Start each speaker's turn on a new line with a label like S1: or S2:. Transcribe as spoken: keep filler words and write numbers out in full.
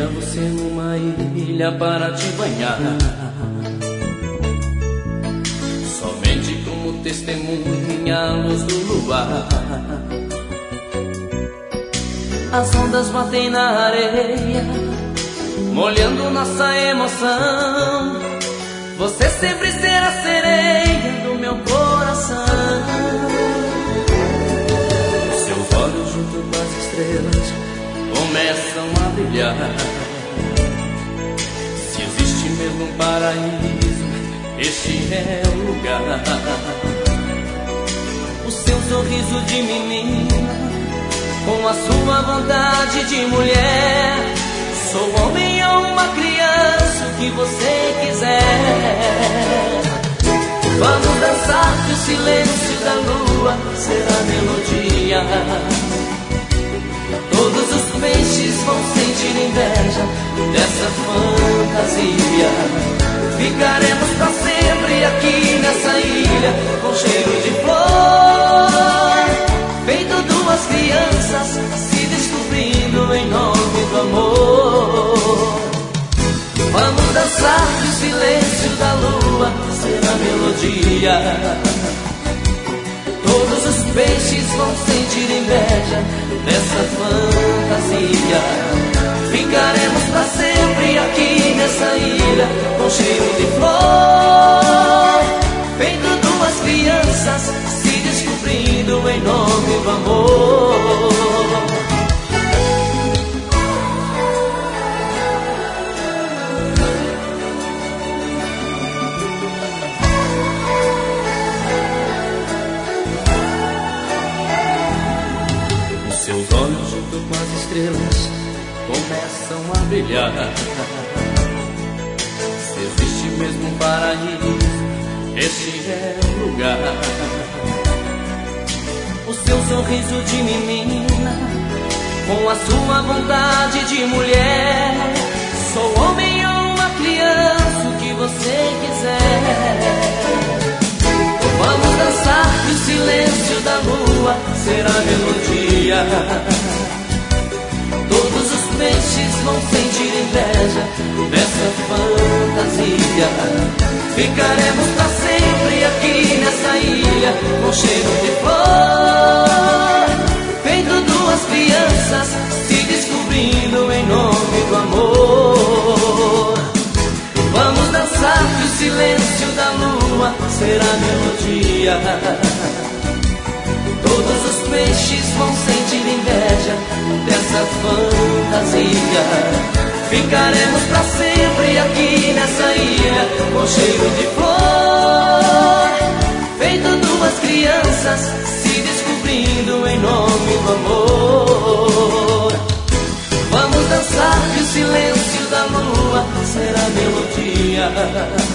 S1: Veja você numa ilha para te banhar, somente como testemunha a luz do luar. As ondas batem na areia, molhando nossa emoção. Você sempre será a sereia do meu coração. Seus olhos junto com as estrelas começam a brilhar. Se existe mesmo um paraíso, este é o lugar. O seu sorriso de menina, com a sua vontade de mulher. Sou homem ou uma criança, o que você quiser. Vamos dançar que o silêncio da lua será melodia. Todos os peixes vão sentir inveja dessa fantasia. Ficaremos pra sempre aqui nessa ilha, com cheiro de flor, feito duas crianças se descobrindo em nome do amor. Vamos dançar que o silêncio da lua será melodia. Todos os peixes vão sentir inveja dessa fantasia. Ficaremos pra sempre aqui nessa ilha, com cheiro de flor, feito duas crianças se descobrindo em nome do amor. Seus olhos junto com as estrelas começam a brilhar. Se existe mesmo um paraíso, este é o lugar. O seu sorriso de menina, com a sua vontade de mulher. Sou homem ou uma criança, o que você quiser. Vamos dançar que o silêncio da lua será melodia. Todos os peixes vão sentir inveja dessa fantasia. Ficaremos pra sempre aqui nessa ilha, com cheiro de flor, feito duas crianças se descobrindo em nome do amor. Vamos dançar que o silêncio da lua será melodia. Todos os peixes vão sentir inveja dessa fantasia. Ficaremos pra sempre aqui nessa ilha, com cheiro de flor, feito duas crianças se descobrindo em nome do amor. Vamos dançar que o silêncio da lua será melodia.